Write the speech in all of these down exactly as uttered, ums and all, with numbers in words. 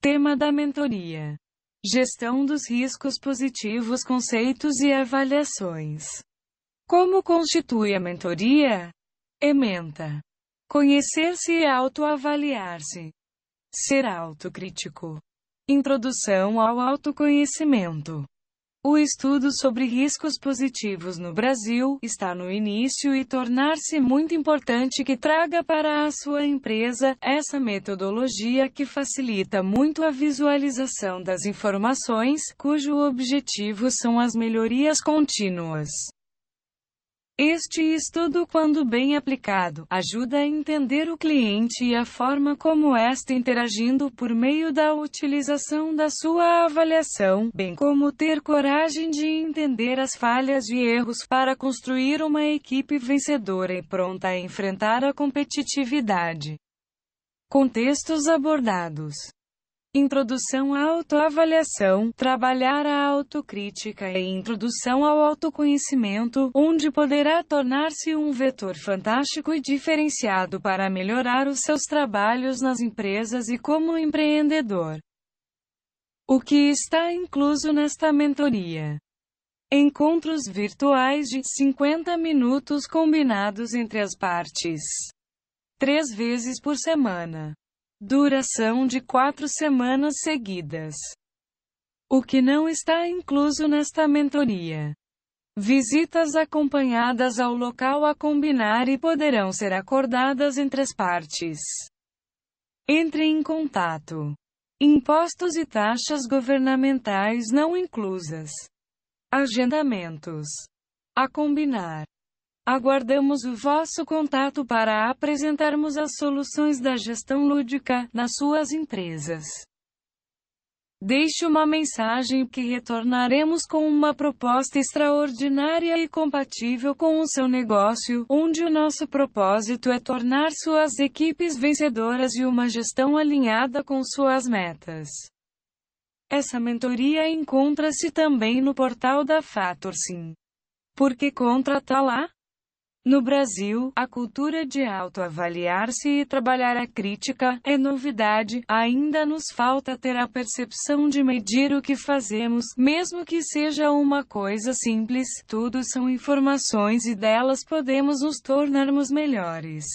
Tema da mentoria: Gestão dos riscos positivos, conceitos e avaliações. Como constitui a mentoria? Ementa: conhecer-se e autoavaliar-se. Ser autocrítico. Introdução ao autoconhecimento. O estudo sobre riscos positivos no Brasil está no início e tornar-se muito importante que traga para a sua empresa essa metodologia que facilita muito a visualização das informações, cujo objetivo são as melhorias contínuas. Este estudo, quando bem aplicado, ajuda a entender o cliente e a forma como está interagindo por meio da utilização da sua avaliação, bem como ter coragem de entender as falhas e erros para construir uma equipe vencedora e pronta a enfrentar a competitividade. Contextos abordados: introdução à autoavaliação, trabalhar a autocrítica e introdução ao autoconhecimento, onde poderá tornar-se um vetor fantástico e diferenciado para melhorar os seus trabalhos nas empresas e como empreendedor. O que está incluso nesta mentoria? Encontros virtuais de cinquenta minutos combinados entre as partes. Três vezes por semana. Duração de quatro semanas seguidas. O que não está incluso nesta mentoria? Visitas acompanhadas ao local a combinar e poderão ser acordadas entre as partes. Entre em contato. Impostos e taxas governamentais não inclusas. Agendamentos. A combinar. Aguardamos o vosso contato para apresentarmos as soluções da gestão lúdica nas suas empresas. Deixe uma mensagem que retornaremos com uma proposta extraordinária e compatível com o seu negócio, onde o nosso propósito é tornar suas equipes vencedoras e uma gestão alinhada com suas metas. Essa mentoria encontra-se também no portal da FatorSim. Por que contratá-la? No Brasil, a cultura de autoavaliar-se e trabalhar a crítica é novidade. Ainda nos falta ter a percepção de medir o que fazemos, mesmo que seja uma coisa simples. Tudo são informações e delas podemos nos tornarmos melhores.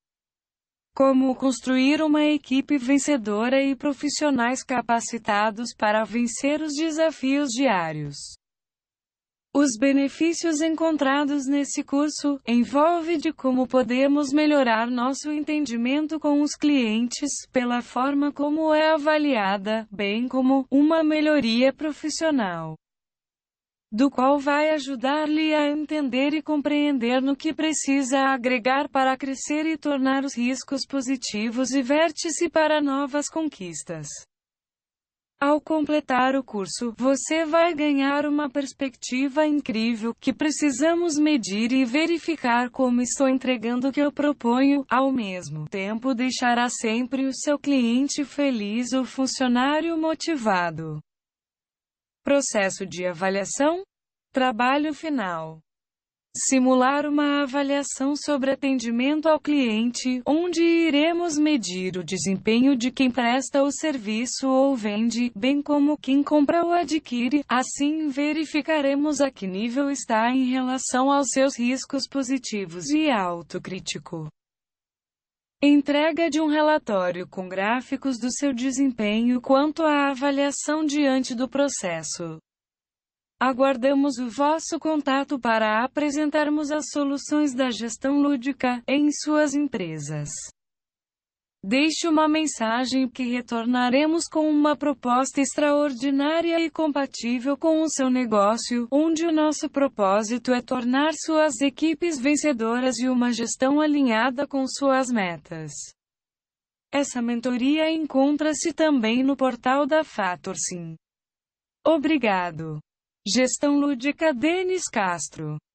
Como construir uma equipe vencedora e profissionais capacitados para vencer os desafios diários. Os benefícios encontrados nesse curso envolvem de como podemos melhorar nosso entendimento com os clientes, pela forma como é avaliada, bem como uma melhoria profissional, do qual vai ajudar-lhe a entender e compreender no que precisa agregar para crescer e tornar os riscos positivos e vértice para novas conquistas. Ao completar o curso, você vai ganhar uma perspectiva incrível, que precisamos medir e verificar como estou entregando o que eu proponho, ao mesmo tempo deixará sempre o seu cliente feliz ou funcionário motivado. Processo de avaliação. Trabalho final. Simular uma avaliação sobre atendimento ao cliente, onde iremos medir o desempenho de quem presta o serviço ou vende, bem como quem compra ou adquire. Assim verificaremos a que nível está em relação aos seus riscos positivos e autocrítico. Entrega de um relatório com gráficos do seu desempenho quanto à avaliação diante do processo. Aguardamos o vosso contato para apresentarmos as soluções da gestão lúdica em suas empresas. Deixe uma mensagem que retornaremos com uma proposta extraordinária e compatível com o seu negócio, onde o nosso propósito é tornar suas equipes vencedoras e uma gestão alinhada com suas metas. Essa mentoria encontra-se também no portal da FatorSim. Obrigado. Gestão Lúdica Denis Castro.